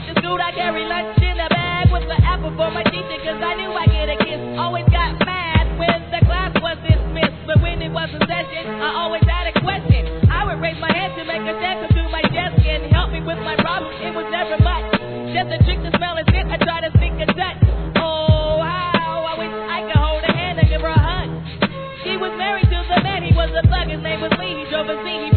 went to school, I carry lunch in a bag with the apple for my teacher, cause I knew I'd get a kiss. Always got mad when the class was dismissed, but when it was a session, I always had a question. I would raise my hand to make a check come to my desk and help me with my problem. It was never much, just a trick to smell and sit. I try to sneak a touch. Oh, how I wish I could hold her hand and give her a hug. She was married to the man, he was a thug, his name was Lee. He drove a Z, he